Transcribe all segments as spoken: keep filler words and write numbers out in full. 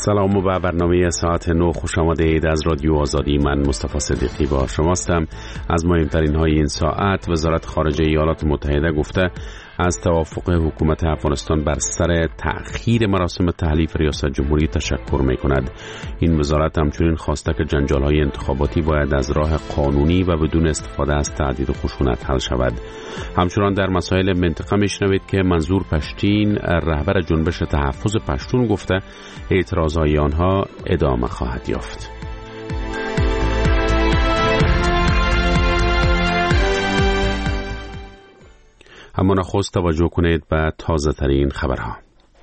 سلام و به برنامه ساعت نو خوش آمدید از رادیو آزادی. من مصطفی صدیقی با شماستم. از مهمترین های این ساعت: وزارت خارجه ایالات متحده گفته از توافق حکومت افغانستان بر سر تأخیر مراسم تحلیف ریاست جمهوری تشکر می کند. این وزارت همچنین خواسته که جنجال های انتخاباتی باید از راه قانونی و بدون استفاده از تهدید و خشونت حل شود. همچنان در مسائل منطقه میشنوید که منظور پشتین، رهبر جنبش تحفظ پشتون، گفته اعتراضهای آنها ادامه خواهد یافت. اما نخست توجه کنید به تازه ترین خبرها.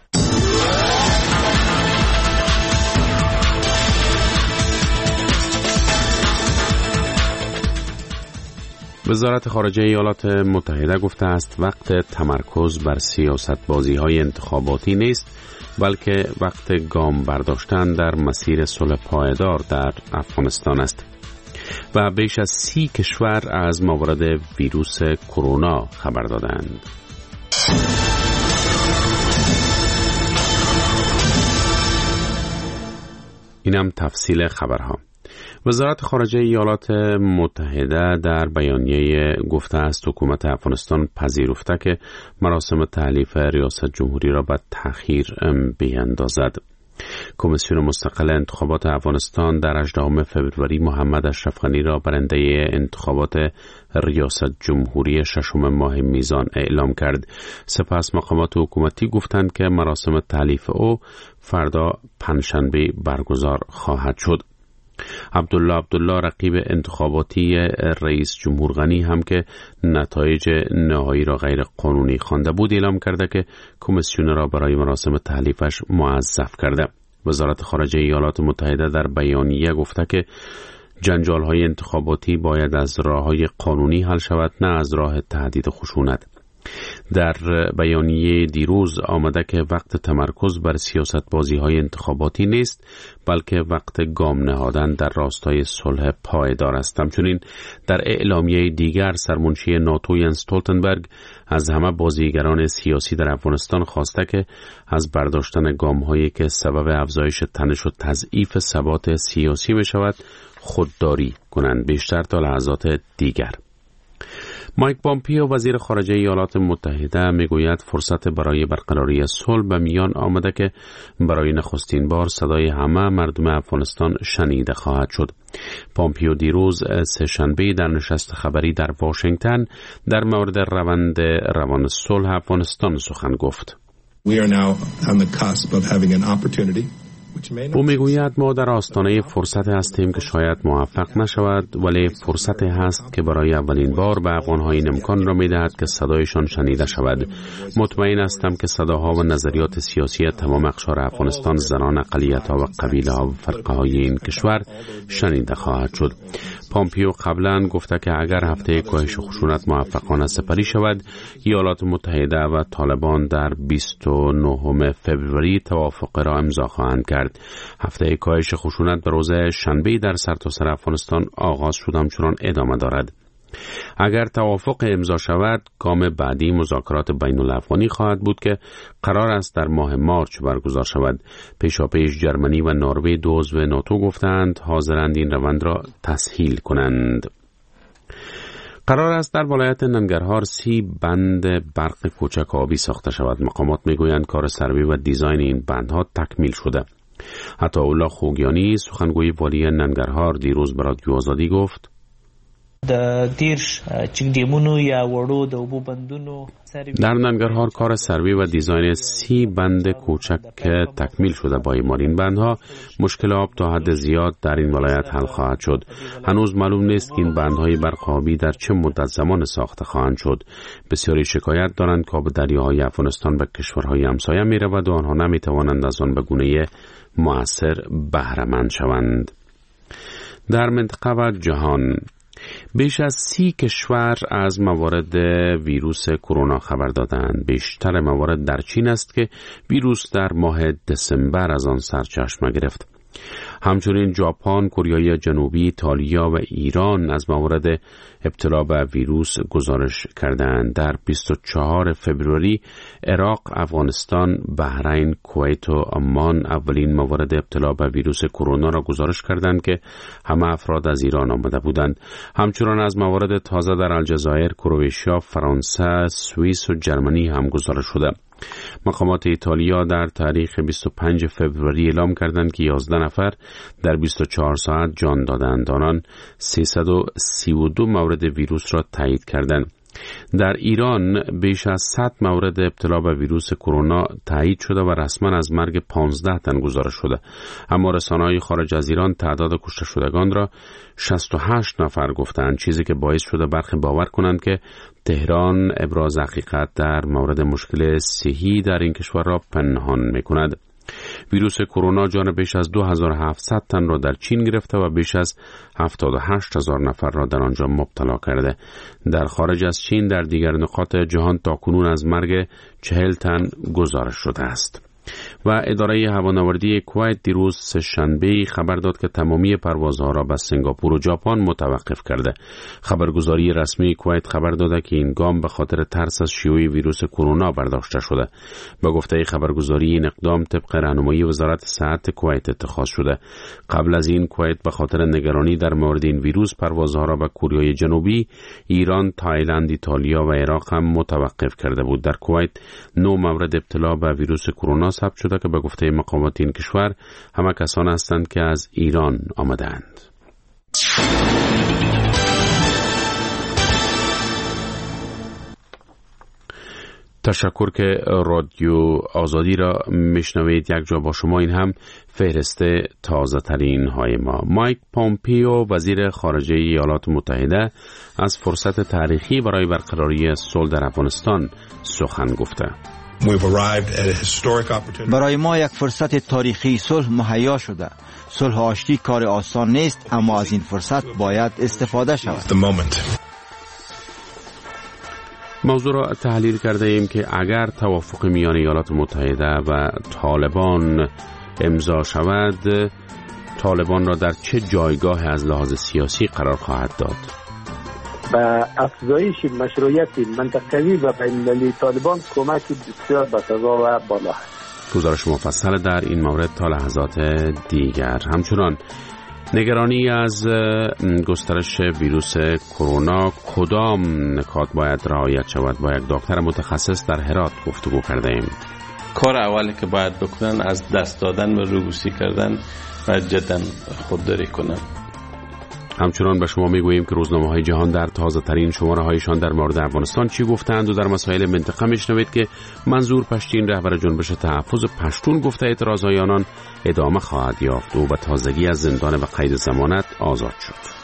وزارت خارجه ایالات متحده گفته است وقت تمرکز بر سیاست بازی های انتخاباتی نیست، بلکه وقت گام برداشتن در مسیر صلح پایدار در افغانستان است. و بیش از سی کشور از موارد ویروس کرونا خبر دادند. اینم تفصیل خبرها. وزارت خارجه ایالات متحده در بیانیه گفته است حکومت افغانستان پذیرفته که مراسم تحلیف ریاست جمهوری را به تأخیر بیندازد. کمیسیون مستقل انتخابات افغانستان در هجدهم فوریه محمد اشرف غنی را برنده انتخابات ریاست جمهوری ششم ماه میزان اعلام کرد. سپس مقامات حکومتی گفتند که مراسم تحلیف او فردا پنجشنبه برگزار خواهد شد. عبدالله عبدالله رقیب انتخاباتی رئیس جمهور غنی هم که نتایج نهایی را غیر قانونی خوانده بود اعلام کرده که کمیسیون را برای مراسم تحلیفش موظف کرده. وزارت خارجه ایالات متحده در بیانیه گفته که جنجال های انتخاباتی باید از راه های قانونی حل شود، نه از راه تهدید و خشونت. در بیانیه دیروز آمده که وقت تمرکز بر سیاست بازی های انتخاباتی نیست، بلکه وقت گام نهادن در راستای صلح پایدار است. همچنین در اعلامیه دیگر سرمنشی ناتو ینس استولتنبرگ از همه بازیگران سیاسی در افغانستان خواسته که از برداشتن گام هایی که سبب افزایش تنش و تضعیف ثبات سیاسی می شود خودداری کنند. بیشتر تا لحظات دیگر. مایک پامپیو وزیر خارجه ایالات متحده میگوید فرصت برای برقراری صلح به میان آمده که برای نخستین بار صدای همه مردم افغانستان شنیده خواهد شد. پامپیو دیروز سه‌شنبه در نشست خبری در واشنگتن در مورد روند روان صلح افغانستان سخن گفت. We are now on the cusp of having an opportunity. او میگوید ما در آستانه فرصت هستیم که شاید موفق نشود، ولی فرصت هست که برای اولین بار به افغان‌ها این امکان را می‌دهد که صدایشان شنیده شود. مطمئن هستم که صداها و نظریات سیاسی تمام اقشار افغانستان، زنان، اقلیت‌ها و قبیله‌ها و فرقه‌های این کشور شنیده خواهد شد. پامپیو قبلا گفته که اگر هفته کاهش خشونت موفقانه سپری شود، ایالات متحده و طالبان در بیست و نهم فوریه توافق را امضا خواهند کرد. هفته کاهش خشونت به روز شنبه در سرتاسر افغانستان آغاز شد، همچنان ادامه دارد. اگر توافق امضا شود، گام بعدی مذاکرات بین الافغانی خواهد بود که قرار است در ماه مارچ برگزار شود. پیشاپیش جرمنی و نروژ دو عضو ناتو گفتند حاضرند این روند را تسهیل کنند. قرار است در ولایت ننگرهار سی بند برق کوچک آبی ساخته شود. مقامات میگویند کار سروی و دیزاین این بندها تکمیل شده. عطاالله خوگیانی سخنگوی والی ننگرهار دیروز به رادیو آزادی گفت د دیرش چکډیمونو یا وړو د اوبو بندونو در ننگرهار کار سروی و دیزاین سی بند کوچک تکمیل شده. با ایمار این بندها مشکل آب تا حد زیاد در این ولایت حل خواهد شد. هنوز معلوم نیست که این بندهای برق آبی در چه مدت زمان ساخته خواهند شد. بسیاری شکایت دارند که آب دریاهای افغانستان به کشورهای همسایه می رود و آنها نمی توانند از آن به گونه مؤثر بهره مند شوند. در منطقه و جهان بیش از سی کشور از موارد ویروس کرونا خبر دادند. بیشتر موارد در چین است که ویروس در ماه دسامبر از آن سرچشمه گرفت. همچنین ژاپن، کره جنوبی، ایتالیا و ایران از موارد ابتلا به ویروس گزارش کردند. در بیست و چهارم فوریه عراق، افغانستان، بحرین، کویت و عمان اولین موارد ابتلا به ویروس کرونا را گزارش کردند که همه افراد از ایران آمده بودند. همچنین از موارد تازه در الجزایر، کرواتیا، فرانسه، سوئیس و جرمنی هم گزارش شده. مقامات ایتالیا در تاریخ بیست و پنجم فوریه اعلام کردند که یازده نفر در بیست و چهار ساعت جان دادند. آنان سیصد و سی و دو مورد ویروس را تایید کردند. در ایران بیش از صد مورد ابتلا به ویروس کرونا تایید شده و رسما از مرگ پانزده تن گزارش شده. اما رسانه‌های خارج از ایران تعداد کشته شدگان را شصت و هشت نفر گفتند، چیزی که باعث شده برخی باور کنند که تهران ابراز حقیقت در مورد مشکل صحی در این کشور را پنهان می‌کند. ویروس کرونا جان بیش از دو هزار و هفتصد تن را در چین گرفته و بیش از هفتاد و هشت هزار نفر را در آنجا مبتلا کرده. در خارج از چین در دیگر نقاط جهان تاکنون از مرگ چهل تن گزارش شده است. و اداره هوانوردی کویت دیروز سه‌شنبه خبر داد که تمامی پروازها را به سنگاپور و ژاپن متوقف کرده. خبرگزاری رسمی کویت خبر داده که این گام به خاطر ترس از شیوع ویروس کرونا برداشته شده. با گفته خبرگزاری این اقدام طبق راهنمایی وزارت صحت کویت اتخاذ شده. قبل از این کویت به خاطر نگرانی در مورد این ویروس پروازها را به کره جنوبی، ایران، تایلند، ایتالیا و عراق هم متوقف کرده بود. در کویت نه مورد ابتلا به ویروس کرونا ثبت شده که به گفته مقامات این کشور همه کسان هستند که از ایران آمدند. تشکر که رادیو آزادی را میشنوید. یک جا با شما، این هم فهرست تازه ترین های ما. مایک پومپیو وزیر خارجه ایالات متحده از فرصت تاریخی برای برقراری صلح در افغانستان سخن گفته. برای ما یک فرصت تاریخی صلح مهیا شده. صلح آشتی کار آسان نیست، اما از این فرصت باید استفاده شود. موضوع را تحلیل کرده ایم که اگر توافق میان ایالات متحده و طالبان امضا شود، طالبان را در چه جایگاه از لحاظ سیاسی قرار خواهد داد؟ با افزایش مشروعیت منطقوی و بین‌المللی طالبان کمک بسیار بسزا و بالا است. گزارش مفصل در این مورد تا لحظات دیگر. همچنان نگرانی از گسترش ویروس کرونا، کدام نکات باید رعایت شود؟ با یک دکتر متخصص در هرات گفتگو کرده ایم. کار اولی که باید بکنن از دست دادن و روبوسی کردن و جدا خودداری کنن. همچنان به شما میگوییم که روزنامه‌های جهان در تازه ترین شماره هایشان در مورد افغانستان چی گفتند و در مسائل منطقه میشنوید که منظور پشتین رهبر جنبش تحفظ پشتون گفته اعتراضهای آنان ادامه خواهد یافت و به تازگی از زندان و قید ضمانت آزاد شد.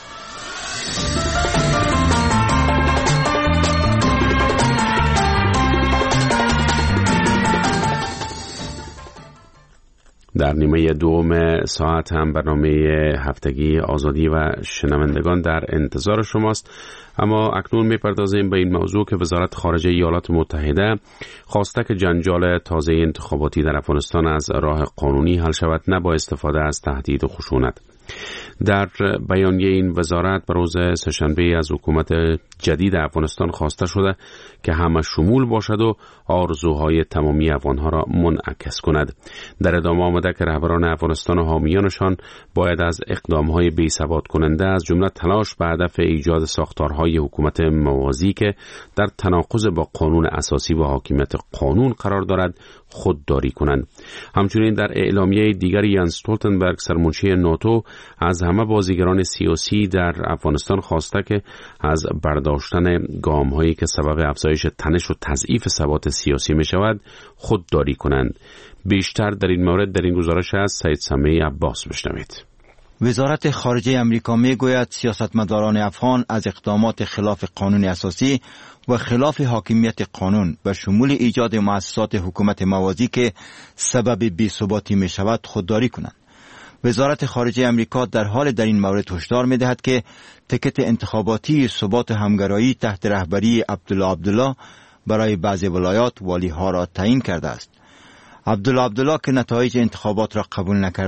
در نیمه دوم ساعت هم برنامه هفتگی آزادی و شنوندگان در انتظار شماست. اما اکنون میپردازیم به این موضوع که وزارت خارجه ایالات متحده خواسته که جنجال تازه انتخاباتی در افغانستان از راه قانونی حل شود، نه با استفاده از تهدید و خشونت. در بیانیه این وزارت به روز سه‌شنبه از حکومت جدید افغانستان خواسته شده که همه شمول باشد و آرزوهای تمامی افغانها را منعکس کند. در ادامه آمده که رهبران افغانستان و حامیانشان باید از اقدامهای بی‌ثبات کننده از جمله تلاش به هدف ایجاد ساختارهای حکومت موازی که در تناقض با قانون اساسی و حاکمیت قانون قرار دارد خودداری کنند. همچنین در اعلامیه دیگری یانس استولتنبرگ سرمنشی ناتو از همه بازیگران سیاسی در افغانستان خواسته که از برداشتن گام‌هایی که سبب افزایش تنش و تضعیف ثبات سیاسی می شود خودداری کنند. بیشتر در این مورد در این گزارش از سید سمیع عباس بشنوید. وزارت خارجه امریکا می گوید سیاستمداران افغان از اقدامات خلاف قانون اساسی و خلاف حاکمیت قانون به شمول ایجاد مؤسسات حکومت موازی که سبب بی‌ثباتی می شود خودداری کنند. وزارت خارجه امریکا در حال در این مورد هشدار می دهد که تکت انتخاباتی ثبات همگرایی تحت رهبری عبدالله عبدالله برای بعضی ولایات والیها را تعیین کرده است. عبدالله عبدالله که نتایج انتخابات را قبول نکرده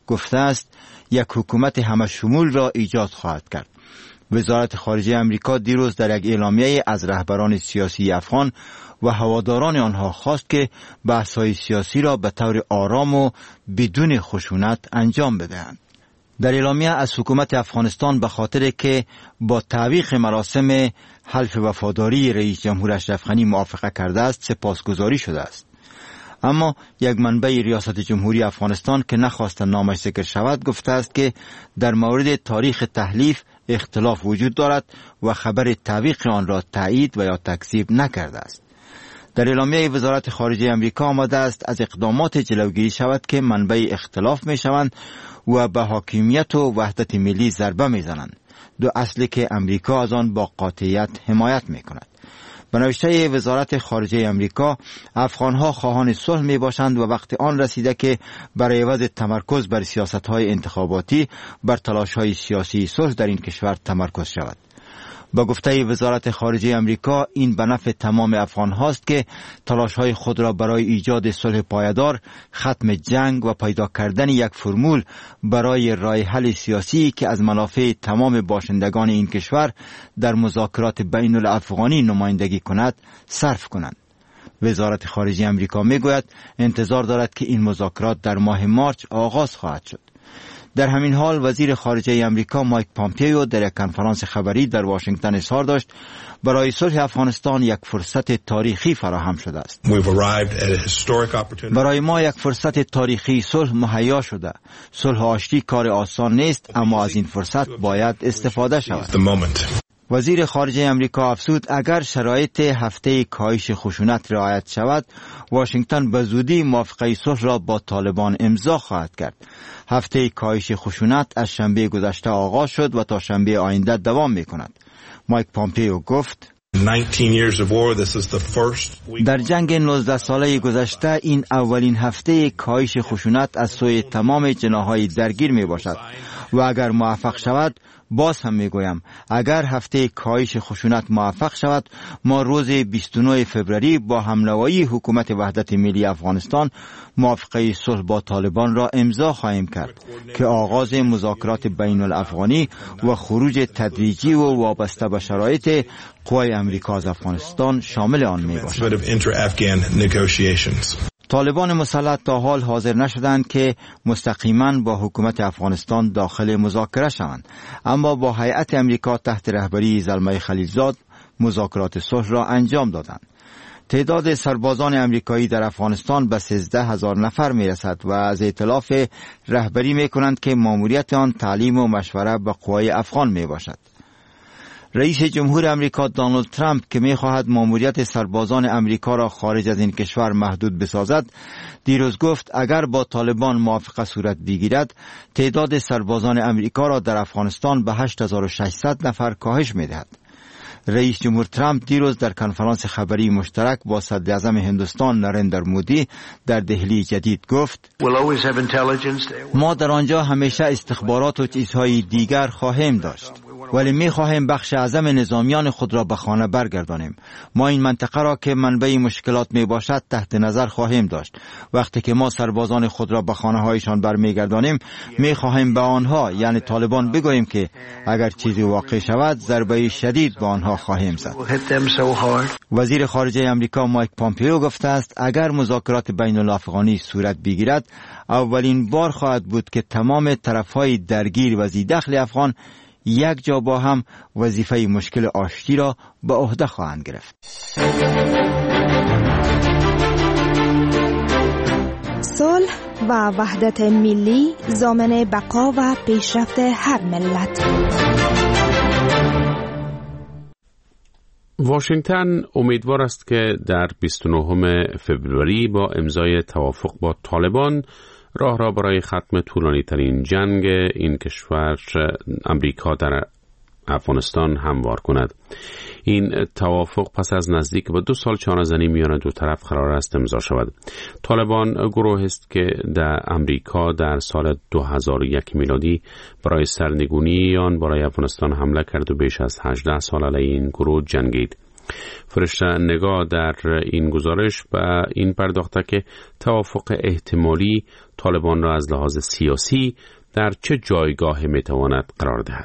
گفته است یک حکومت همه شمول را ایجاد خواهد کرد. وزارت خارجه امریکا دیروز در یک اعلامیه از رهبران سیاسی افغان و هواداران آنها خواست که بحث‌های سیاسی را به طور آرام و بدون خشونت انجام بدهند. در اعلامیه از حکومت افغانستان به خاطر که با تعویق مراسم حلف وفاداری رئیس جمهور اشرف غنی موافقه کرده است سپاسگزاری شده است. اما یک منبع ریاست جمهوری افغانستان که نخواست نامش ذکر شود گفته است که در مورد تاریخ تحلیف اختلاف وجود دارد و خبر تعویق آن را تایید و یا تکذیب نکرده است. در اعلامیه وزارت خارجه امریکا آمده است از اقدامات جلوگیری شود که منبع اختلاف می شوند و به حاکمیت و وحدت ملی ضربه می زنند، دو اصلی که امریکا از آن با قاطعیت حمایت می کند. به نوشته وزارت خارجه امریکا، افغانها خواهان صلح می باشند و وقت آن رسیده که برای عوض تمرکز بر سیاست‌های انتخاباتی بر تلاش‌های سیاسی صلح در این کشور تمرکز شود. با گفته وزارت خارجه امریکا این به نفع تمام افغان هاست که تلاش‌های خود را برای ایجاد صلح پایدار، ختم جنگ و پیدا کردن یک فرمول برای راه حل سیاسی که از منافع تمام باشندگان این کشور در مذاکرات بین الافغانی نمایندگی کند صرف کنند. وزارت خارجه امریکا میگوید انتظار دارد که این مذاکرات در ماه مارچ آغاز خواهد شد. در همین حال وزیر خارجه امریکا مایک پامپیو در یک کنفرانس خبری در واشنگتن اظهار داشت برای صلح افغانستان یک فرصت تاریخی فراهم شده است. برای ما یک فرصت تاریخی صلح مهیا شده. صلح آشتی کار آسان نیست، اما از این فرصت باید استفاده شود. وزیر خارجه امریکا افزود اگر شرایط هفته کاهش خشونت رعایت شود، واشنگتن به زودی موافقه صلح را با طالبان امضا خواهد کرد. هفته کاهش خشونت از شنبه گذشته آغاز شد و تا شنبه آینده دوام می کند. مایک پامپیو گفت در جنگ نوزده ساله گذشته این اولین هفته کاهش خشونت از سوی تمام جناح‌های درگیر می باشد و اگر موفق شود، باز هم می گویم اگر هفته کاهش خشونت موفق شود، ما روز بیست و نه فوریه با همنوایی حکومت وحدت ملی افغانستان موافقه صلح با طالبان را امضا خواهیم کرد که آغاز مذاکرات بین الافغانی و خروج تدریجی و وابسته به شرایط قوای امریکا از افغانستان شامل آن می باشد. طالبان مسلح تا حال حاضر نشدند که مستقیما با حکومت افغانستان داخل مذاکره شوند، اما با هیئت امریکا تحت رهبری زلمه خلیلزاد مذاکرات صلح را انجام دادند. تعداد سربازان امریکایی در افغانستان به سیزده هزار نفر می رسد و از ائتلاف رهبری می کنند که ماموریت آن تعلیم و مشوره به قوای افغان می باشد. رئیس جمهور امریکا دونالد ترامپ که می‌خواهد ماموریت سربازان امریکا را خارج از این کشور محدود بسازد، دیروز گفت اگر با طالبان موافقه صورت بگیرد، تعداد سربازان امریکا را در افغانستان به هشت هزار و ششصد نفر کاهش می‌دهد. رئیس جمهور ترامپ دیروز در کنفرانس خبری مشترک با صدر اعظم هندوستان نریندر مودی در دهلی جدید گفت ما در آنجا همیشه استخبارات و چیزهای دیگر خواهیم داشت، ولی می خواهیم بخش اعظم نظامیان خود را به خانه برگردانیم. ما این منطقه را که منبع مشکلات می باشد تحت نظر خواهیم داشت. وقتی که ما سربازان خود را به خانه هایشان برمیگردانیم، می خواهیم به آنها یعنی طالبان بگوییم که اگر چیزی واقع شود ضربه شدید به آنها خواهیم زد. وزیر خارجه امریکا مایک پامپیو گفته است اگر مذاکرات بین الافغانی صورت بگیرد، اولین بار خواهد بود که تمام طرفهای درگیر و ذی‌دخل افغان یک جا با هم وظیفه مشکل آشتی را به عهده خواهند گرفت. صلح و وحدت ملی ضامن بقا و پیشرفت هر ملت. واشنگتن امیدوار است که در بیست و نه فوریه با امضای توافق با طالبان راه را برای ختم طولانی ترین جنگ این کشور امریکا در افغانستان هموار کند. این توافق پس از نزدیک به دو سال چانه‌زنی میان دو طرف قرار است امضا شود. طالبان گروه است که در امریکا در سال دو هزار و یک میلادی برای سرنگونی آن برای افغانستان حمله کرد و بیش از هجده سال علیه این گروه جنگید. فرشته نگاه در این گزارش به این پرداخته که توافق احتمالی طالبان را از لحاظ سیاسی در چه جایگاه میتواند قرار دهد.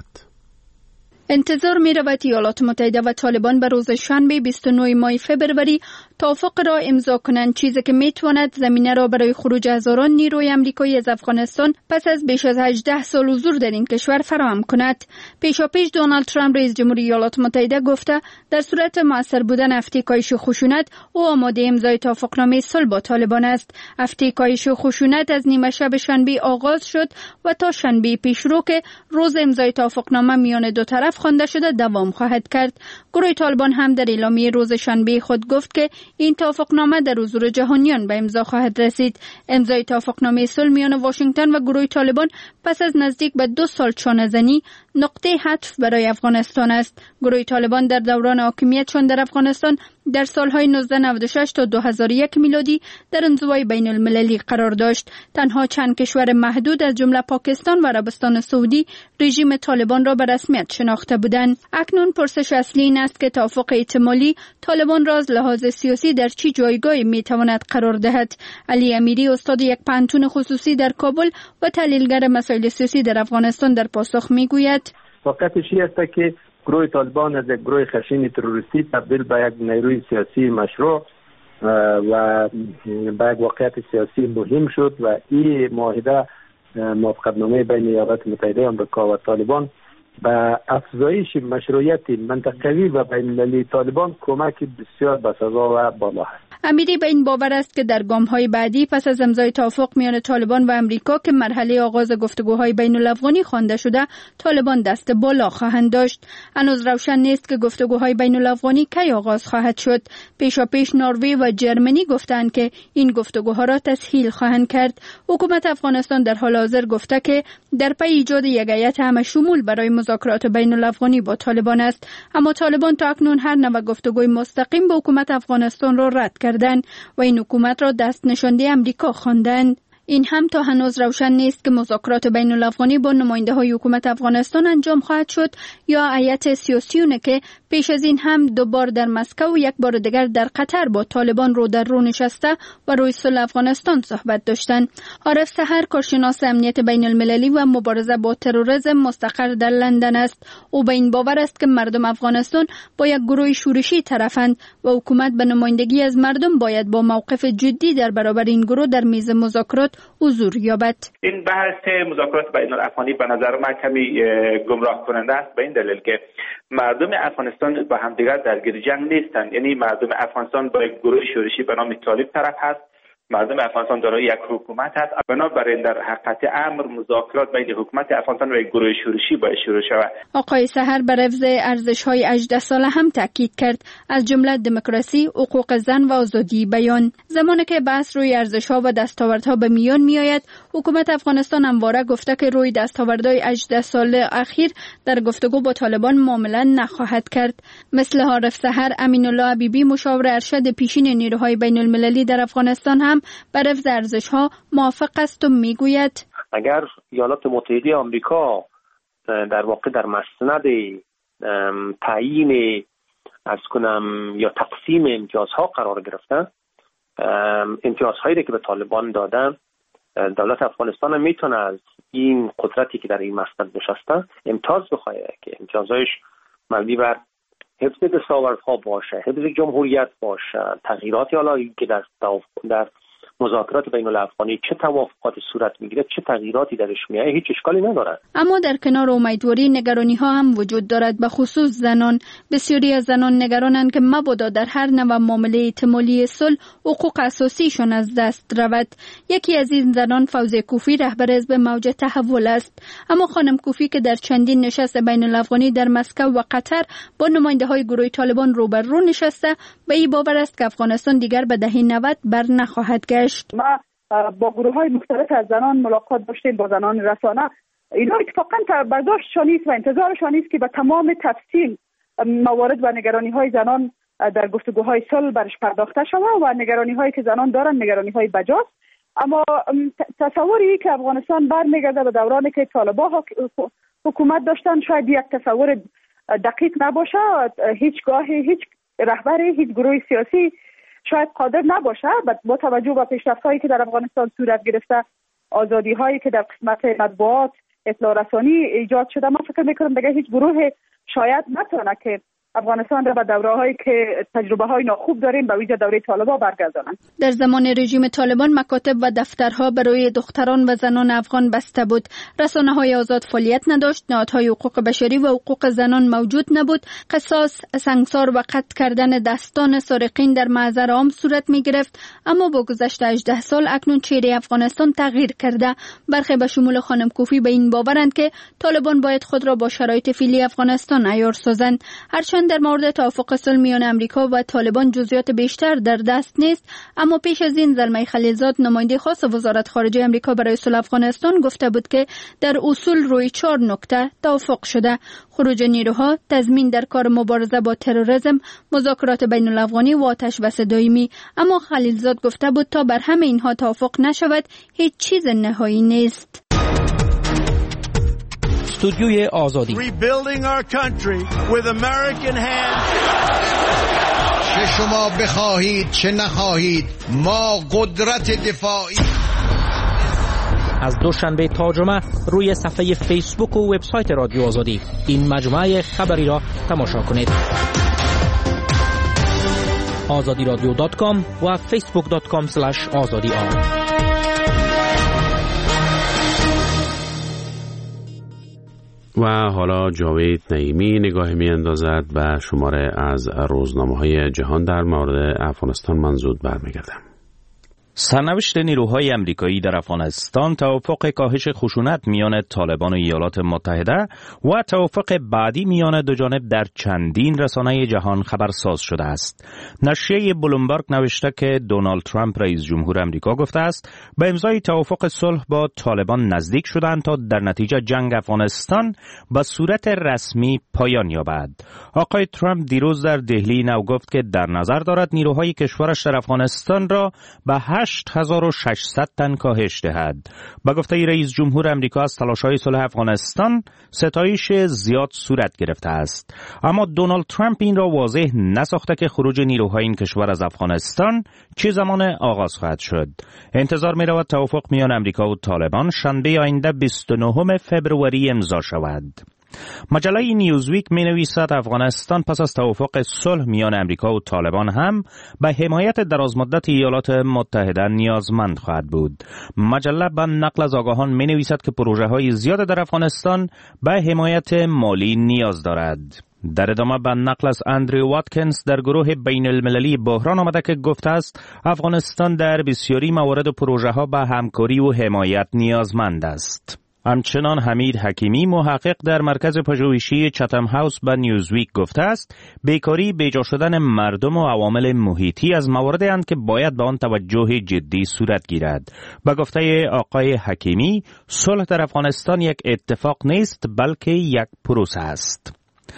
انتظار می رود ایالات متحده و طالبان به روز شنبه بیست و نه ماه فبروری توافق را امضا کنند، چیزی که می تواند زمینه را برای خروج هزاران نیروی آمریکایی از افغانستان پس از بیش از هجده سال حضور در این کشور فراهم کند. پیشاپیش دونالد ترامپ رئیس جمهوری ایالات متحده گفته در صورت مؤثر بودن هفته کاهش خشونت او آماده امضای توافقنامه صلح با طالبان است. هفته کاهش خشونت از نیمه شب شنبه آغاز شد و تا شنبه پیشرو که روز امضای توافقنامه میان دو طرف خوانده شده دوام خواهد کرد. گروه طالبان هم در اعلامیه روز شنبه خود گفت که این توافقنامه در حضور جهانیان به امضا خواهد رسید. امضای توافقنامه صلح میان واشنگتن و گروه طالبان پس از نزدیک به دو سال چانه‌زنی نقطه عطف برای افغانستان است. گروه طالبان در دوران حاکمیتشان در افغانستان در سالهای نوزده نود و شش تا دو هزار و یک میلادی در انزوای بین المللی قرار داشت. تنها چند کشور محدود از جمله پاکستان و عربستان سعودی رژیم طالبان را به رسمیت شناخته بودند. اکنون پرسش اصلی این است که توافق احتمالی طالبان را از لحاظ سیاسی در چه جایگاهی میتواند قرار دهد. علی امیری استاد یک پانتون خصوصی در کابل و تحلیلگر مسائل سیاسی در افغانستان در پاسخ میگوید واقعیتش این است که گروه طالبان از یک گروه خشن تروریستی تبدیل به یک نیروی سیاسی مشروع و به یک واقعیت سیاسی مهم شد و این معاهده موافقتنامه بین ایالات متحده آمریکا و طالبان به افزایش مشروعیت منطقوی و بین المللی طالبان کمک بسیار بسزا و بالا است. امیری به این باور است که در گام‌های بعدی پس از امضای توافق میان طالبان و امریکا که مرحله آغاز گفتگوهای بین الافغانی خوانده شده، طالبان دست بالا خواهند داشت. هنوز روشن نیست که گفتگوهای بین الافغانی کی آغاز خواهد شد. پیشاپیش نروژ و جرمنی گفتند که این گفتگوها را تسهیل خواهند کرد. حکومت افغانستان در حال حاضر گفته که در پی ایجاد یک هیئت همه شمول برای مذاکرات بین الافغانی با طالبان است، اما طالبان تا اکنون هر نوع گفتگوی مستقیم با حکومت افغانستان را رد کردند و این حکومت را دست نشانده امریکا خواندند. این هم تا هنوز روشن نیست که مذاکرات بین الافغانی با نماینده های حکومت افغانستان انجام خواهد شد یا هیئت سیاسیونه که پیش از این هم دو بار در مسکو و یک بار دیگر در قطر با طالبان رو در رو نشسته و روی صلح افغانستان صحبت داشتند. عارف سحر کارشناس امنیت بین المللی و مبارزه با تروریسم مستقر در لندن است. او به این باور است که مردم افغانستان با یک گروه شورشی طرفند و حکومت به نمایندگی از مردم باید با موقف جدی در برابر این گروه در میز مذاکرات حضور یابد. این بحث مذاکرات بین الافغانی به نظر من کمی گمراه کننده است به این دلیل که مردم افغانستان با همدیگر درگیر جنگ نیستند. یعنی مردم افغانستان با یک گروه شورشی به نام طالب طرف هست. مردم افغانستان دارای یک حکومت هست. بنابراین در حقیقت امر مذاکرات بین حکومت افغانستان و یک گروه شورشی باید شروع شود. آقای سحر بر حفظ ارزش‌های هجده ساله هم تاکید کرد، از جمله دموکراسی، حقوق زن و آزادی بیان. زمانی که بحث روی ارزش‌ها و دستاوردها به میان میآید، حکومت افغانستان همواره گفته که روی دستاوردهای هجده ساله اخیر در گفتگو با طالبان معامله نخواهد کرد. مثل عارف سحر، امین الله حبیبی مشاور ارشد پیشین نیروهای بین المللی در افغانستان هم بر حفظ ارزش‌ها موافق است و میگوید اگر ایالات متحده آمریکا در واقع در مسند تعیین از کنم یا تقسیم امتیازها قرار گرفتن، امتیازهایی که به طالبان دادن، دولت افغانستان هم میتونه از این قدرتی که در این مسند نشسته امتیاز بخواه که امتیازهایش مبنی بر حفظ دستاوردها باشه، حفظ جمهوریت باشه، تغییراتی حالا که در در مذاکرات بین الافغانی چه توافقات صورت میگیره، چه تغییراتی درش میاد، هیچ اشکالی نداره. اما در کنار امیدواری نگرانی ها هم وجود دارد، به خصوص زنان. بسیاری از زنان نگرانند که مبادا در هر نوع معامله احتمالی صلح حقوق اساسیشان از دست رود. یکی از این زنان فوزیه کوفی رهبر حزب موج تحول است. اما خانم کوفی که در چندین نشست بین الافغانی در مسکو و قطر با نماینده های گروه طالبان روبرو نشسته، به این باور است که افغانستان دیگر به دهه نود بر نخواهد گشت. ما با گروه های مختلف از زنان ملاقات داشتیم، با زنان رسانه. اینا اتفاقا برداشتشان نیست و انتظارشان نیست که به تمام تفصیل موارد و نگرانی های زنان در گفتگوهای صلح برش پرداخته شود و نگرانی هایی که زنان دارن نگرانی های بجاست. اما تصوری که افغانستان برمیگرده به دورانی که طالبان حکومت داشتن شاید یک تصور دقیق نباشه. هیچ گاهی هیچ رهبر هیچ گروه سیاسی شاید قادر نباشه با توجه به پیشرفت‌هایی که در افغانستان صورت گرفته، آزادی‌هایی که در قسمت مطبوعات اطلاع رسانی ایجاد شده. من فکر می‌کنم دیگه هیچ گروه شاید نتونه که افغانستان را به دوره‌هایی که تجربه‌های ناخوب داریم به ویژه دوره طالبان برگردانند. در زمان رژیم طالبان مکاتب و دفترها برای دختران و زنان افغان بسته بود. رسانه‌های آزاد فعالیت نداشت، نهادهای حقوق بشری و حقوق زنان موجود نبود. قصاص، سنگسار و قتل کردن دستان سارقین در محضر عام صورت می‌گرفت. اما با گذشت هجده سال اکنون چهره افغانستان تغییر کرده. برخی به شمول خانم کوفی به این باورند که طالبان باید خود را با شرایط فعلی افغانستان عیار سازند. هرچند در مورد توافق صلح میان امریکا و طالبان جزئیات بیشتر در دست نیست، اما پیش از این زلمه خلیلزاد نماینده خاص وزارت خارجه امریکا برای صلح افغانستان گفته بود که در اصول روی چهار نکته توافق شده: خروج نیروها، تضمین در کار مبارزه با تروریسم، مذاکرات بین الافغانی و آتش بس دائمی. اما خلیلزاد گفته بود تا بر همه اینها توافق نشود هیچ چیز نهایی نیست. استودیوی آزادی. Rebuilding our country with American hands. چه شما بخواهید چه نخواهید ما قدرت دفاعی. از دوشنبه تا جمعه روی صفحه فیسبوک و وبسایت رادیو آزادی این مجموعه خبری را تماشا کنید. آزادی رادیو دات کام و فیسبوک دات کام اسلش آزادی آر. و حالا جاوید نعیمی نگاه می اندازد و شماره از روزنامه‌های جهان در مورد افغانستان. من زود برمیگردم. سرنوشت نیروهای امریکایی در افغانستان، توافق کاهش خشونت میان طالبان و ایالات متحده و توافق بعدی میان دو جانب در چندین رسانه جهان خبرساز شده است. نشریه بلومبرگ نوشته که دونالد ترامپ رئیس جمهور امریکا گفته است به امضای توافق صلح با طالبان نزدیک شدند تا در نتیجه جنگ افغانستان به صورت رسمی پایان یابد. آقای ترامپ دیروز در دهلی نو گفت که در نظر دارد نیروهای کشورش در افغانستان را به هشت هزار و ششصد تن کاهش دهد. با گفته رئیس جمهور امریکا از تلاش‌های صلح افغانستان ستایش زیاد صورت گرفته است. اما دونالد ترامپ این را واضح نساخته که خروج نیروهای این کشور از افغانستان چه زمان آغاز خواهد شد. انتظار می رود توافق میان امریکا و طالبان شنبه آینده بیست و نهم فوریه امضا شود. مجله نیوزویک می نویسد افغانستان پس از توافق صلح میان امریکا و طالبان هم به حمایت درازمدت ایالات متحده نیازمند خواهد بود. مجله به نقل از آگاهان می نویسد که پروژه های زیاد در افغانستان به حمایت مالی نیاز دارد. در ادامه به نقل از اندریو واتکینز در گروه بین المللی بحران آمده که گفته است افغانستان در بسیاری موارد و پروژه ها به همکاری و حمایت نیازمند است. همچنان حمید حکیمی محقق در مرکز پژوهشی چتم هاوس به نیوزویک گفته است بیکاری، بیجا شدن مردم و عوامل محیطی از مواردی اند که باید به آن توجه جدی صورت گیرد. به گفته آقای حکیمی صلح در افغانستان یک اتفاق نیست بلکه یک پروسه است.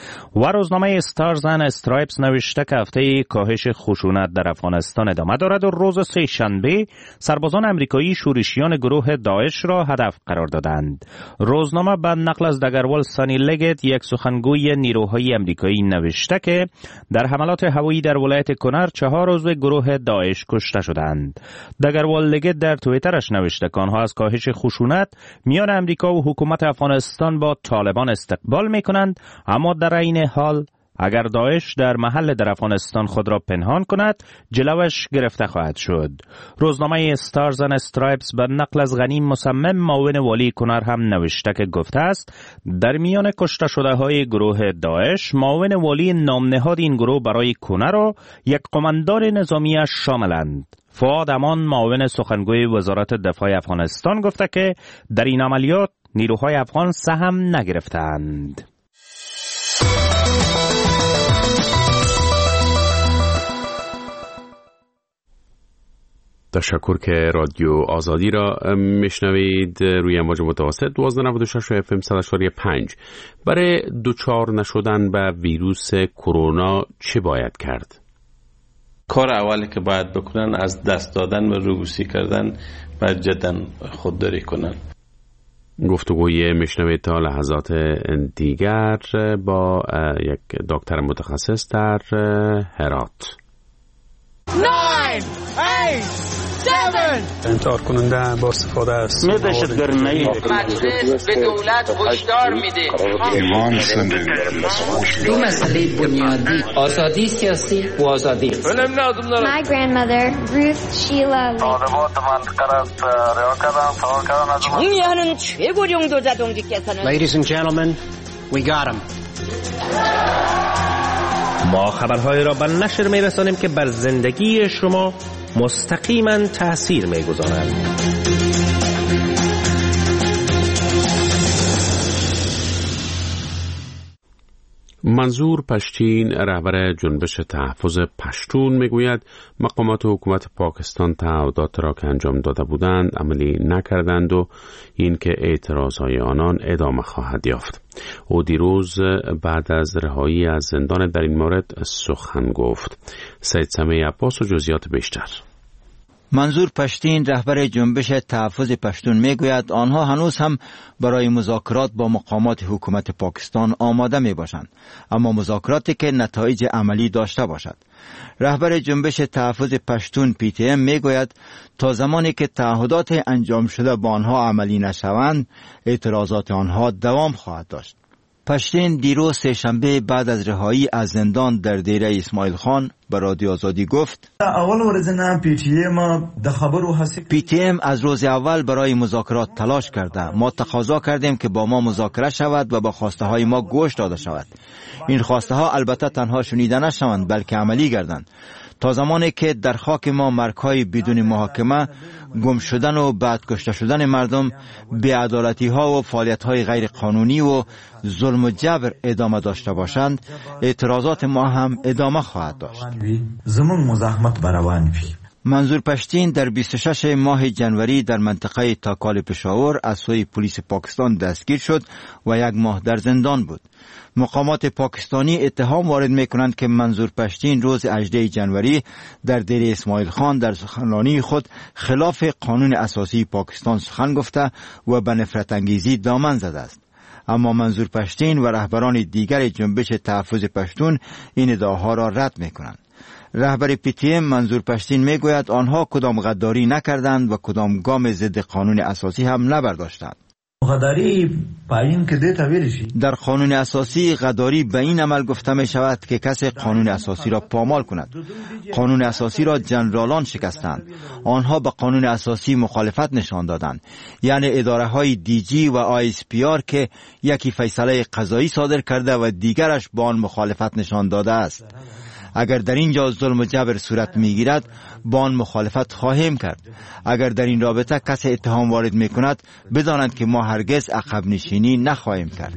و روزنامه استارز اند استرایپس نوشته که هفته کاهش خشونت در افغانستان ادامه دارد و روز سه شنبه سربازان امریکایی شورشیان گروه داعش را هدف قرار دادند. روزنامه به نقل از دگروال سانی لگت یک سخنگوی نیروهای امریکایی نوشته که در حملات هوایی در ولایت کنر چهار عضو گروه داعش کشته شدند. دگروال لگت در توییترش نوشته که آنها از کاهش خشونت میان امریکا و حکومت افغانستان با طالبان استقبال می‌کنند، اما در این حال اگر داعش در محل در افغانستان خود را پنهان کند جلوش گرفته خواهد شد. روزنامه استارز اند استرایپس به نقل از غنیم مصمم معاون والی کنر هم نوشته که گفته است در میان کشته شده های گروه داعش معاون والی نامنهاد این گروه برای کنر و یک قماندان نظامیش شاملند. فؤاد امان معاون سخنگوی وزارت دفاع افغانستان گفته که در این عملیات نیروهای افغان سهم نگرفتند. تشکر که رادیو آزادی را میشنوید روی امواج متوسط دوازده نود و شش اف ام صد و هشت پنج. برای دوچار نشدن به ویروس کرونا چه باید کرد؟ کار اولی که باید بکنن از دست دادن و روبوسی کردن باید جدا خودداری کنن. گفتگوی میشنوید تا لحظات دیگر با یک دکتر متخصص در هرات. انکار کننده با استفاده است دهشتگردی مجلس به دولت هشدار میده ایمان زندگی دو مسئله بنیادی آزادی سیاسی و آزادی My grandmother Ruth Sheila 정리하는 최고령 도자동지께서는 Ladies and gentlemen, we got him. ما خبرهای را به نشر می‌رسانیم که بر زندگی شما مستقیما تأثیر می‌گذارند. منظور پشتین رهبر جنبش تحفظ پشتون میگوید مقامات حکومت پاکستان تعهدات را که انجام داده بودند عملی نکردند و این که اعتراضهای آنان ادامه خواهد یافت. او دیروز بعد از رهایی از زندان در این مورد سخن گفت. سید سمیع عباس و جزئیات بیشتر. منظور پشتین رهبر جنبش تحفظ پشتون میگوید آنها هنوز هم برای مذاکرات با مقامات حکومت پاکستان آماده می باشند، اما مذاکراتی که نتایج عملی داشته باشد. رهبر جنبش تحفظ پشتون پی تی ام میگوید تا زمانی که تعهدات انجام شده با آنها عملی نشوند اعتراضات آنها دوام خواهد داشت. پشتین دیروز سه‌شنبه بعد از رهایی از زندان در دیره اسماعیل خان به رادیو آزادی گفت اول ورځ نه پی تی ام د خبرو هڅه پی تی ام از روز اول برای مذاکرات تلاش کرده. ما تقاضا کردیم که با ما مذاکره شود و با خواسته های ما گوش داده شود. این خواسته ها البته تنها شنیده نشوند بلکه عملی گردند. تا زمانی که در خاک ما مرگ‌های بدون محاکمه، گم شدن و بعد کشته شدن مردم، بی‌عدالتی‌ها و فعالیت‌های غیر قانونی و ظلم و جبر ادامه داشته باشند، اعتراضات ما هم ادامه خواهد داشت. زمون مزاحمت بروان وی. منظور پشتین در بیست و شش ماه جنوری در منطقه تاکال پشاور از سوی پلیس پاکستان دستگیر شد و یک ماه در زندان بود. مقامات پاکستانی اتهام وارد می‌کنند که منظور پشتین روز هجدهم جنوری در دیره اسماعیل خان در سخنرانی خود خلاف قانون اساسی پاکستان سخن گفته و به نفرت انگیزی دامن زده است. اما منظور پشتین و رهبران دیگر جنبش تحفظ پشتون این ادعاها را رد می‌کنند. رهبر پی تی ام منظور پشتین میگوید آنها کدام غداری نکردند و کدام گام ضد قانون اساسی هم نبرداشتند. غداری پایین که دیتا ویلشی در قانون اساسی غداری به این عمل گفته می شود که کسی قانون اساسی را پامال کند. قانون اساسی را جنرالان شکستند. آنها به قانون اساسی مخالفت نشان دادند، یعنی اداره های دی جی و آی اس پی آر که یکی فیصله قضایی صادر کرده و دیگرش با آن مخالفت نشان داده است. اگر در اینجا ظلم و جبر صورت میگیرد با آن مخالفت خواهیم کرد. اگر در این رابطه کسی اتهام وارد میکند بدانند که ما هرگز عقب نشینی نخواهیم کرد.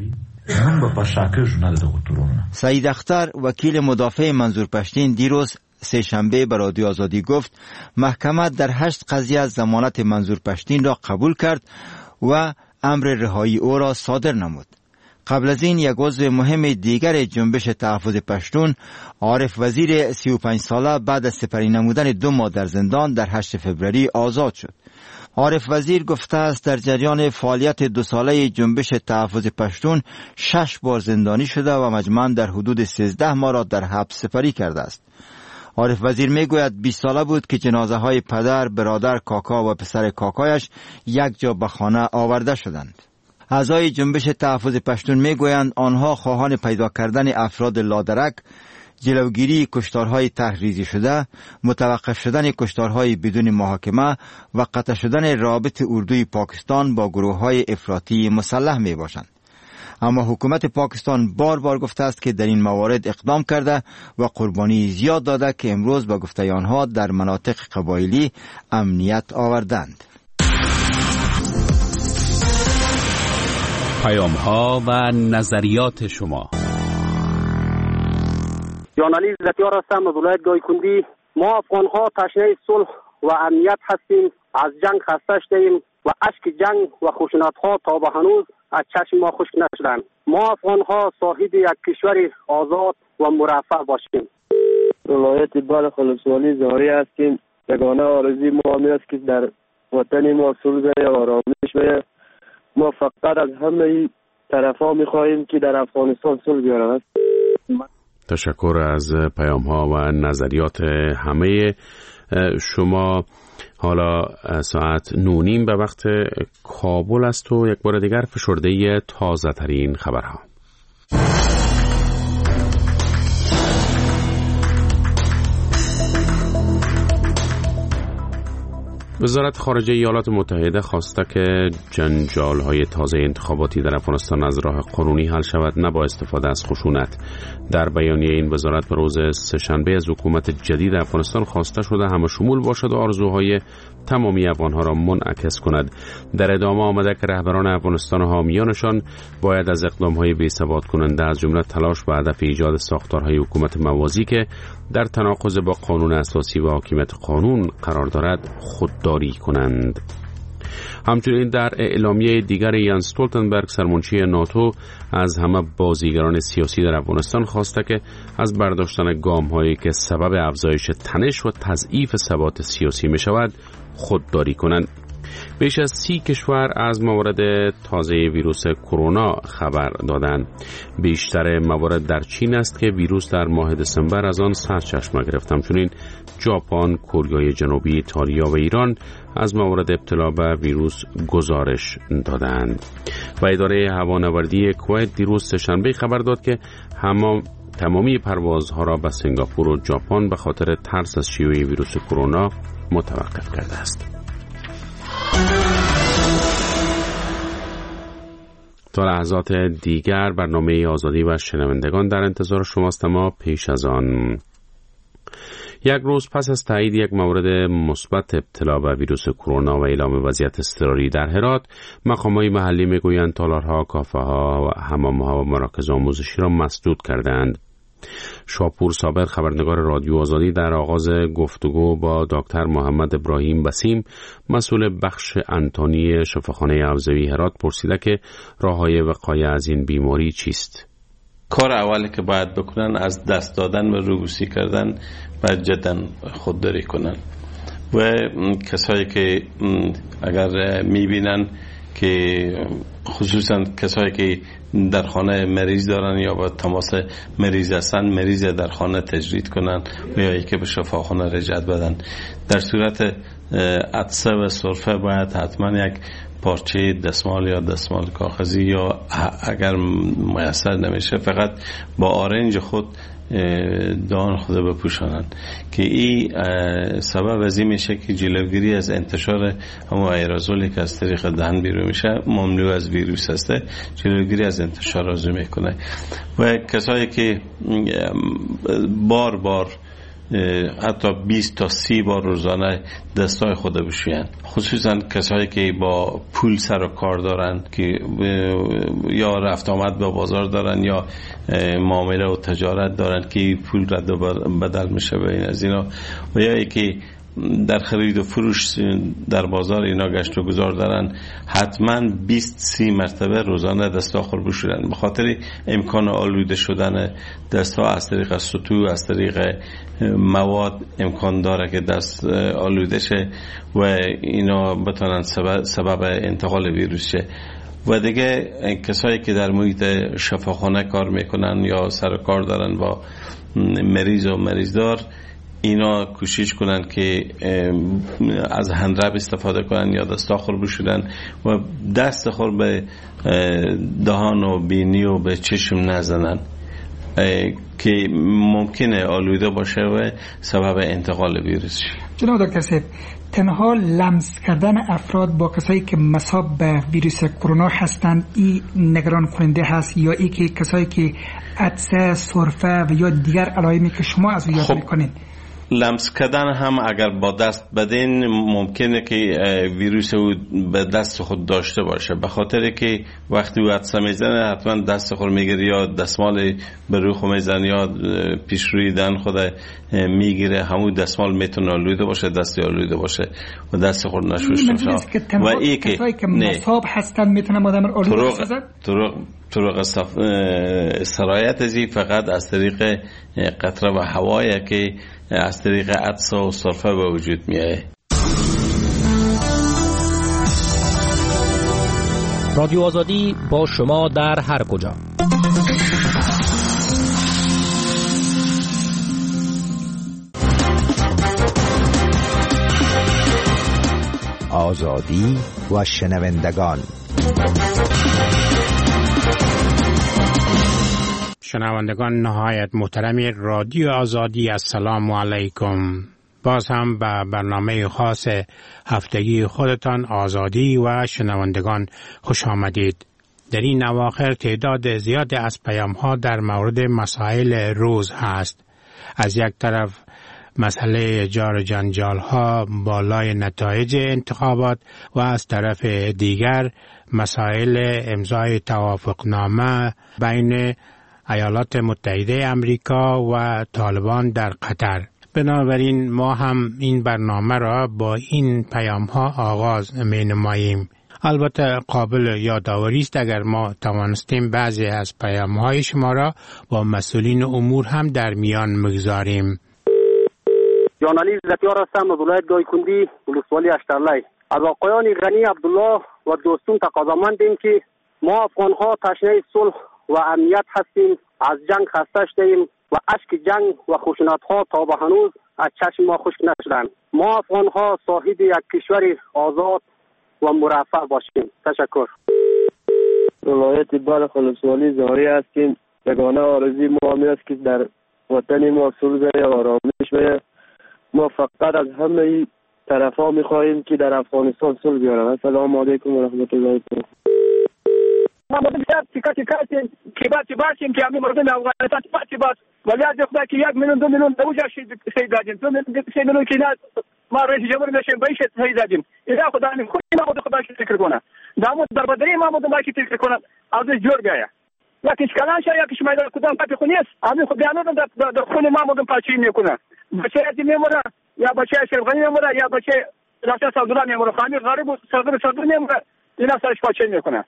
سعید اختر وکیل مدافع منظور پشتین دیروز سه‌شنبه به رادیو آزادی گفت محکمه در هشت قضیه از ضمانت منظور پشتین را قبول کرد و امر رهایی او را صادر نمود. قبل از این یک عضو مهم دیگر جنبش تحفظ پشتون، عارف وزیر سی و پنج ساله بعد از سپری نمودن دو ماه در زندان در هشتم فوریه آزاد شد. عارف وزیر گفته است در جریان فعالیت دو ساله جنبش تحفظ پشتون شش بار زندانی شده و مجموعاً در حدود سیزده ماه را در حبس سپری کرده است. عارف وزیر میگوید بیست ساله بود که جنازه های پدر، برادر، کاکا و پسر کاکایش یک جا به خانه آورده شدند. اعضای جنبش تحفظ پشتون میگویند آنها خواهان پیدا کردن افراد لادرک، جلوگیری کشتارهای تحریزی شده، متوقف شدن کشتارهای بدون محاکمه و قطع شدن رابط اردوی پاکستان با گروههای افراطی مسلح می باشند. اما حکومت پاکستان بار بار گفته است که در این موارد اقدام کرده و قربانی زیاد داده که امروز با گفته آنها در مناطق قبایلی امنیت آوردند. پیام ها و نظریات شما. جانالی زتیار هستم از ولایت گایکندی. ما افغان ها تشنه صلح و امنیت هستیم. از جنگ خسته شدیم و اشک جنگ و خشونت ها تا به هنوز از چشم ما خشک نشدن. ما افغان ها صاحب یک کشور آزاد و مرفه باشیم. ولایت بلخ ولسوالی زاری هستیم. یگانه آرزوی ما همین است که در وطن ما صلح و آرامش و ما فقط از همه طرفا میخواهیم که در افغانستان صلح بیارن. تشکر از پیام ها و نظریات همه شما. حالا ساعت نونیم به وقت کابل است و یک بار دیگر فشرده تازه ترین خبرها. وزارت خارجه ایالات متحده خواسته که جنجال‌های تازه انتخاباتی در افغانستان از راه قانونی حل شود، نه با استفاده از خشونت. در بیانیه این وزارت به روز سه‌شنبه از حکومت جدید افغانستان خواسته شده همه شمول باشد و آرزوهای تمامی افغانها را منعکس کند. در ادامه آمده که رهبران افغانستان و حامیانشان باید از اقدام‌های بی‌ثبات کننده از جمله تلاش به هدف ایجاد ساختارهای حکومت موازی که در تناقض با قانون اساسی و حاکمیت قانون قرار دارد خودداری کنند. همچنین در اعلامیه دیگر یانس استولتنبرگ سرمنشی ناتو از همه بازیگران سیاسی در افغانستان خواسته که از برداشتن گام‌هایی که سبب افزایش تنش و تضعیف ثبات سیاسی می شود خودداری کنند. بیش از سی کشور از موارد تازه ویروس کرونا خبر دادند. بیشتر موارد در چین است که ویروس در ماه دسامبر از آن سرچشمه گرفت. همچنین ژاپن، کره جنوبی، ایتالیا و ایران از موارد ابتلا به ویروس گزارش دادند. و اداره هوانوردی کویت دیروز سه‌شنبه خبر داد که همه تمامی پروازها را به سنگاپور و ژاپن به خاطر ترس از شیوع ویروس کرونا متوقف کرده است. تا لحظات دیگر برنامه آزادی و شنوندگان در انتظار شماست، اما پیش از آن یک روز پس از تایید یک مورد مثبت ابتلا به ویروس کرونا و اعلام وضعیت اضطراری در هرات، مقامات محلی میگویند تالارها، کافه‌ها و حمام‌ها و مراکز آموزشی را مسدود کردند. شاپور صابر، خبرنگار رادیو آزادی، در آغاز گفتگو با دکتر محمد ابراهیم بسیم، مسئول بخش انتونی شفاخانه افزوی هرات، پرسیده که راه‌های وقایع از این بیماری چیست؟ کار اولی که باید بکنن از دست دادن و روبوسی کردن و جدا خودداری کنن و کسایی که اگر میبینن که خصوصا کسایی که در خانه مریض دارن یا با تماس مریض هستن، مریض در خانه تجرید کنن و یا یکی به شفاخانه رجعت بدن. در صورت عطسه و سرفه باید حتما یک پارچه دستمال یا دستمال کاغذی یا اگر میسر نمیشه فقط با آرنج خود دهان خود بپوشانند که این سبب از این میشه که جلوگیری از انتشار همون ایرازولی که از طریق دهن بیرون میشه مملو از ویروس هسته، جلوگیری از انتشار آزو میکنه. و کسایی که بار بار حتی بیست تا سی بار روزانه دستای خود بشوین، خصوصا کسایی که با پول سر و کار دارن که یا رفت آمد به بازار دارن یا معامله و تجارت دارن که پول رد و بدل میشه به این از اینا، و یا ای که در خرید و فروش در بازار اینا گشت و گذار دارن، حتما بیست سی مرتبه روزانه دستاخر بشورن، به خاطر امکان آلوده شدن دستها از طریق سطو، از طریق مواد امکان داره که دست آلوده شه و اینا بتونن سبب, سبب انتقال ویروس شه. و دیگه کسایی که در محیط شفاخانه کار میکنن یا سر کار دارن با مریض و مریضدار، اینا کوشش کنن که از هندرب استفاده کنن یا دستاخر بشورن و دست خور به دهان و بینی و به چشم نزنن که ممکنه آلوده باشه و سبب انتقال ویروس شه. جناب دکتر صاحب، تنها لمس کردن افراد با کسایی که مصاب به ویروس کرونا هستند این نگران کننده هست، یا ای که کسایی که عطسه، سرفه و یا دیگر علائمی که شما از او یاد خب. میکنید؟ لمس کردن هم اگر با دست بدین ممکنه که ویروس او به دست خود داشته باشه، به خاطر که وقتی او عطسه میزنه حتما دست خود میگیره یا دستمال به روی خود میزنه یا پیش روی دهن خود میگیره، همون دستمال میتونه آلوده باشه، دستی آلوده باشه و دست خود نشوشته باشه. و این که کسایی که مصاب هستن میتونن آدم رو آلوده بسازن؟ طرق طرق سرایت ازی فقط از طریق قطره و هوایی که از طریق عطسه و سرفه به وجود میاد. رادیو آزادی با شما در هر کجا. آزادی و شنوندگان. شنوندگان نهایت محترم رادیو آزادی، السلام علیکم. باز هم به برنامه خاص هفتگی خودتان آزادی و شنوندگان خوش آمدید. در این اواخر تعداد زیاد از پیام ها در مورد مسائل روز هست. از یک طرف مسئله جار جنجال ها بالای نتایج انتخابات و از طرف دیگر مسائل امضای توافقنامه بین ایالات متحده امریکا و طالبان در قطر. بنابراین ما هم این برنامه را با این پیام ها آغاز می نماییم. البته قابل یادآوری است اگر ما توانستیم بعضی از پیام های شما را با مسئولین امور هم در میان مگذاریم. جانعلی زکیار هستم از ولایت دایکندی ولسوالی اشترلی. از آقایان غنی عبدالله و دوستون تقاضامندیم که ما افغان ها تشنه صلح و امنیت هستیم، از جنگ خسته شدیم و اشک جنگ و خشونت ها تا به هنوز از چشم ما خشک نشدند. ما افغان ها صاحب یک کشور آزاد و مرفه باشیم. تشکر. ولایت بلخ ولسوالی زاری هستیم. یگانه آرزوی ما همین است که در وطن ما صلح و آرامش بشه. ما فقط از همه طرف ها میخواهیم که در افغانستان صلح بیارن. السلام علیکم و رحمت الله وبرکاته. ما بسیار تیکا تیکا که باید باشیم که همین مردم افغانستان باید باید ولی از خدا که یک میلیون دو میلیون دوجا شهید دادیم، دو میلیون سه میلیون که نه ما رئیس جمهور نشیم باید شهید دادیم. اینا خدا نمی خود ما خود خدا شد فکر کنه. دامو در بدری ما بود باید فکر کنه از جور بیاید. یا کش کلان شاید یا کش میدان کدام پاپی خونیست. همین خود بیانو در در خون ما بود پاچی میکنه. بچه تی میمونه یا بچه اشرف غنی میمونه یا بچه راسته سعدالله میمونه. خانی غریب و صدر صدر میمونه. اینا سرش پاچی میکنه.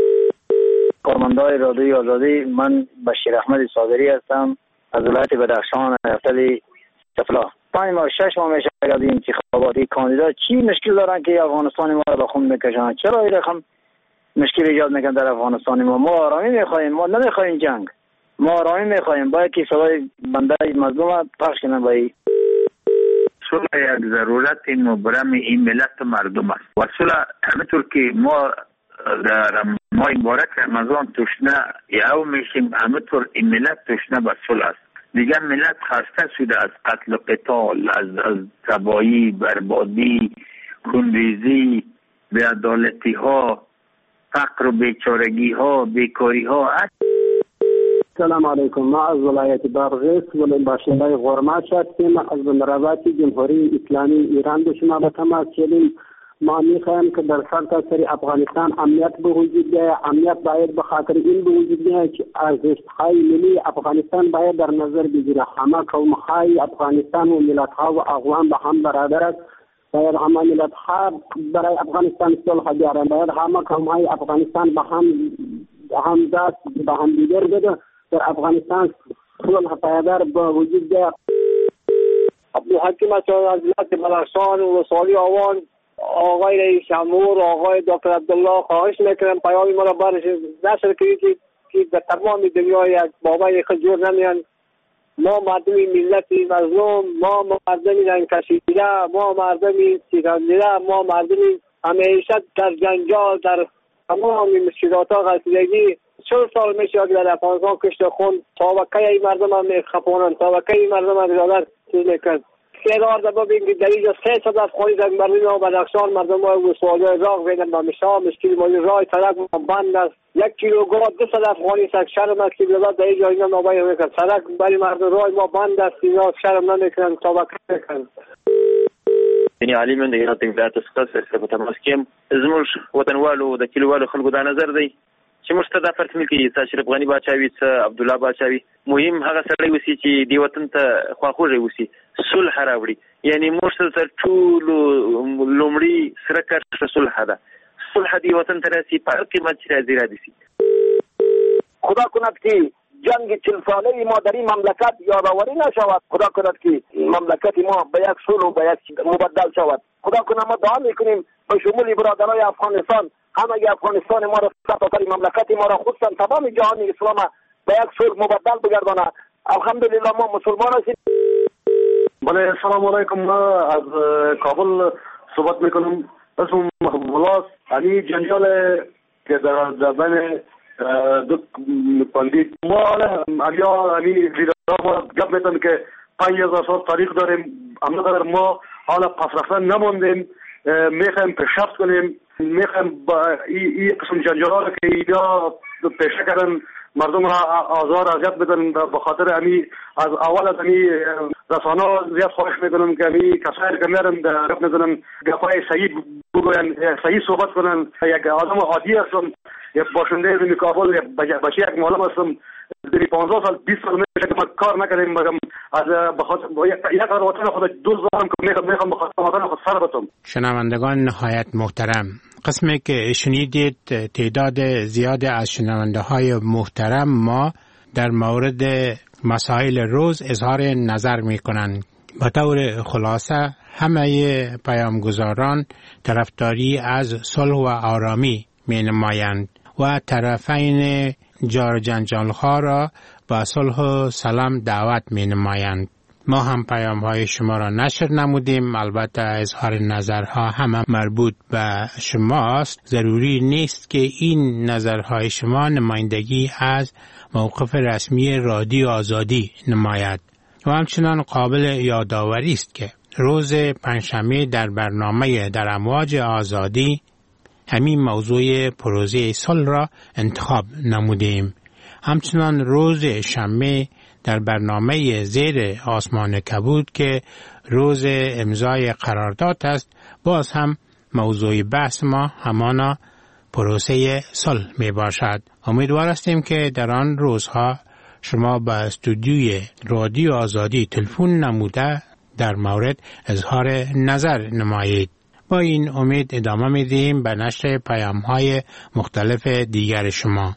کارمندای رادیوی آزادی، من بشیر احمد صادری هستم از ولایت بدخشان ایالت سفلا. پنج ماه شش ماه میشه از این انتخاباتی کاندیدا چی مشکل دارن که افغانستان ما را به خون میکشن؟ چرا این رقم مشکل ایجاد میکنن در افغانستان ما؟ ما آرامی میخوایم، ما نمیخوایم جنگ، ما آرامی میخوایم. باید که صدای بنده مظلوم پخش کنن. باید صلح یک ضرورت مبرم این ملت و مردم است و صلح همینطور که ما در ماه مبارک رمضان تشنه یو میشیم، همینطور این ملت تشنه به صلح است. دیگر ملت خسته شده از قتل و قتال، از از تباهی، بربادی، خونریزی، بی‌عدالتی ها، فقر و بیچارگی ها، بیکاری ها. سلام علیکم. ما از ولایت بادغیس ولایت باشنده غرمات هستیم. از بندرآباد جمهوری اسلامی ایران به شما به تماس شدیم. ما میخوایم که در سرتاسر افغانستان امنیت به وجود بیاید. امنیت باید به خاطر این به وجود بیاید که ارزش‌های ملی افغانستان باید در نظر بگیره. همه قوم‌های افغانستان و ملت‌ها و اقوام به هم برابر است. باید همه ملت‌ها برای افغانستان صلح بیارن. باید همه قوم‌های افغانستان به هم هم دست به هم دیگر بده. در افغانستان صلح پایدار به وجود بیاید. عبدالحکیم از ولایت بدخشان و ولسوالی آوان. آقای رئیس جمهور، آقای دکتر عبدالله، خواهش میکنم پیام ما را برش نشر کنید که که در تمام دنیا یک بابا یک جور نمیان. ما مردمی ملتی مظلوم، ما مردمی رنگ کشیده، ما مردمی سیگاندیده، ما مردمی همیشه در جنجال، در تمام مشکلات ها غلطیدگی. چهل سال میشه که در افغانستان کشت خون طبقه ای مردم هم میخپونن، طبقه ای مردم هم ارادت چیز میکن. سیرار دبا بینگی در اینجا سه صد افغانی در مردم و بدخشان مردم های وسوالی راق ویدن با مشا مشکل مالی رای سرک بند است. یک کیلوگرم دو صد افغانی سک شرم است که بلاد در اینجا اینا نابایی میکن. سرک برای مردم رای ما بند است، اینا شرم نمیکنن، طبقه میکن. یعنی علی من دیگه نتیم ذات اسقاط است. تماس کیم زموش وطن والو د کلیوالو خلکو دا نظر دی چې موږ ته دا فرق نه کوي چې اشرف غنی باچاوي څه عبدالله باچاوي مهم هغه سړی وسی چې دی وطن ته خواخوږي وسی صلح راوړي. یعنی موږ سره ټول لومړی سره کار صلح ده. صلح دی وطن ته راسي په قیمت چې راځي راځي. خدا کند که جنگ چل ساله ما در این مملکت یادآوری نشود. خدا کند که مملکت ما به یک صلح و به یک مبدل شود. خدا کند ما دعا میکنیم به شمول برادرای افغانستان همه افغانستان ما را سرتاسر مملکت ما را خصوصا تمام جهان اسلام به یک صلح مبدل بگردانه. الحمدلله ما مسلمان هستیم. بله سلام علیکم. ما از کابل صحبت میکنم. اسم محبوب علی جنجال که در بین دو پاندید ما علیا علی زیرا گپ میتونم که پنج هزار سال تاریخ داریم، اما در ما حالا پس رفتن نماندیم. میخوایم پیشرفت کنیم، میخوایم با این قسم جنجال که اینجا پیشه کردن مردم را آزار اذیت بدن به خاطر امی از اول از امی رسانه زیاد خواهش میکنم که امی کسایی که میرن گپ میزنن گپای صحیح بگوین، صحیح صحبت کنن. یک آدم عادی هستم، یک باشنده از کابل، یک بچه یک معلم هستم. در پانزده سال بیست سال میشه که ما کار نکردیم، مگم از بخاطر یک قرار وطن خود دوست دارم که میخوام میخوام بخاطر وطن خود سر بتم. شنوندگان نهایت محترم، قسمی که شنیدید تعداد زیاد از شنونده های محترم ما در مورد مسائل روز اظهار نظر می کنند. به طور خلاصه همه پیامگذاران طرفداری از صلح و آرامی می نمایند و طرفین جار جنجال ها را با صلح و سلام دعوت می نمایند. ما هم پیام های شما را نشر نمودیم. البته اظهار نظرها همه مربوط به شماست. ضروری نیست که این نظرهای شما نمایندگی از موقف رسمی رادیو آزادی نماید. و همچنان قابل یادآوری است که روز پنجشنبه در برنامه در امواج آزادی همین موضوع پروژه صلح را انتخاب نمودیم. همچنان روز شنبه در برنامه زیر آسمان کبود که روز امضای قرارداد است، باز هم موضوع بحث ما همانا پروسه صلح می باشد. امیدوار هستیم که در آن روزها شما به استودیوی رادیو آزادی تلفن نموده در مورد اظهار نظر نمایید. با این امید ادامه میدیم به نشر پیام‌های مختلف دیگر شما.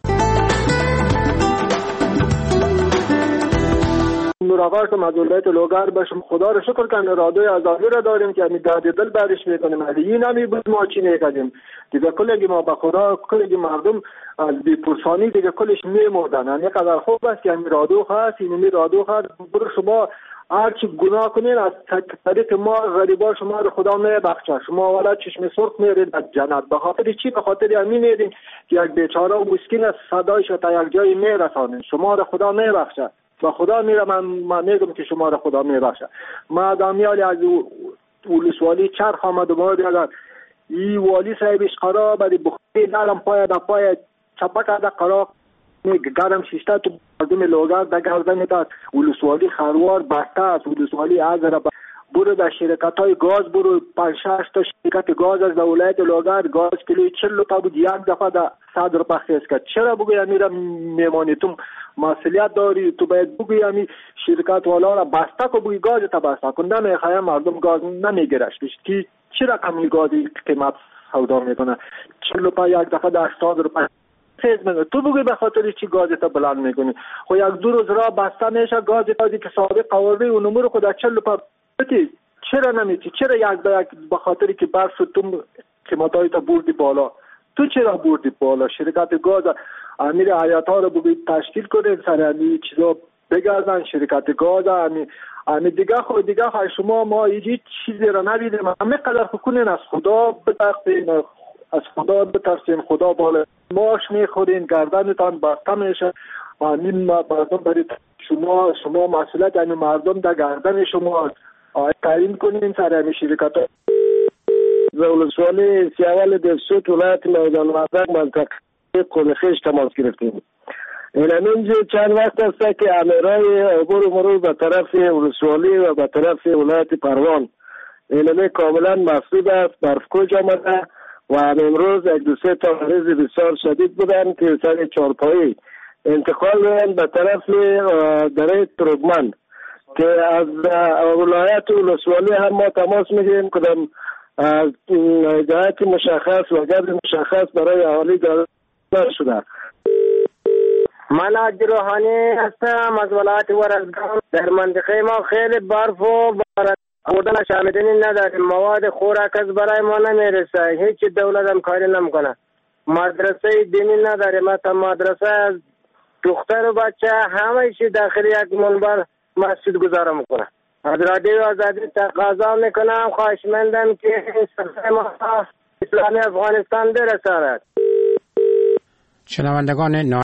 نوراورتم از ولایت لوگر باشم. خدا رو شکر کنه رادیوی آزادی را داریم که می داد دل برش میکنیم. این نمی بود ما چی نکردیم دیگه. کلی ما به خدا کلی مردم از بی‌پرسانی دیگه کلش میمردن. یعنی قدر خوب است که این رادیو هست، این رادیو هست. برو شما هرچی گناه کنین از طریق ما غریبا شما رو خدا میبخشه. شما والا چشم سرخ میرید از جنت. به خاطر چی؟ به خاطر همین میرین که یک بیچاره و مسکین از صدایش تا یک جایی میرسانین. شما رو خدا میبخشه. با خدا میرم من, من میگم که شما رو خدا میبخشه. ما دامیالی از ولسوالی چرخ آمد و باید اگر این والی صاحبش قرار بری بخوری نرم پای دا پای چپک دا قرار گرم شیشته تو مردم لوگر دا گردن داد. ولسوالی خروار بسته است. ولسوالی از را برو در شرکت های گاز برو پنج شش تا شرکت گاز از ولایت لوگر گاز کیلوی چهل تا بود یک دفعه در صد روپیه خیز کرد. چرا بگوی امیرا میمانی تو مسئولیت داری؟ تو باید بگوی امی شرکت والا را بسته که بگوی گاز تا بسته کن. نمیخواه مردم گاز نمیگرش که چی رقمی گازی قیمت سودا میکنه؟ چهل روپیه یک دفعه در صد روپیه خیز میکنه. تو بگوی به خاطر چی گازی تا بلند میکنی؟ خو یک دو روز را بسته میشه گازی تا که سابق قواری و نمور خود چهل روپیه بتی. چرا نمیتی؟ چرا یک به یک به خاطر که برف تو قیمتای تا بردی بالا؟ تو چرا بردی بالا؟ شرکت گاز امیر حیات ها رو بگید تشکیل کنید سر امی چیزا بگردن. شرکت گاز امی امی دیگه خود دیگه خواهی شما ما هیچ چیزی را نبیدیم. همه قدر کنین از خدا بترسین، از خدا بترسین. خدا بالا ماش میخورین گردنتان بسته میشه. امین مردم برید شما شما مسئولیت این مردم در گردن شما تعیین کنین سر امی شرکت ها. ولسوالی سیاوال دفسوت ولایت میدان وردک منطقه قلخیش تماس گرفتیم. این اینجا چند وقت است که امیرای عبور مرور به طرف ولسوالی و به طرف ولایت پروان این کاملا مسدود است. برفکوچ آمده و امروز یک دو سه تا مریض بسیار شدید بودند که سر چارپایی انتقال می‌کنند به طرف دره تروگمن که از ولایت ولسوالی هم ما تماس میگیریم کدام جهت مشخص و گرد مشخص برای اهالی داده شده. من عبد روحانی هستم از ولایت ورزگان. در منطقه ما خیلی برف و باران آوردن شامدنی نداریم. مواد خوراک از برای ما نمیرسه. هیچ دولت هم کاری نمیکنه. مدرسه دینی نداریم. حتی مدرسه دختر و بچه همه چی داخل یک منبر مسجد گذاره میکنه. از رادیو آزادی تقاضا میکنم، خواهشمندم که صدای ما اسلامی افغانستان برساند. شنوندگان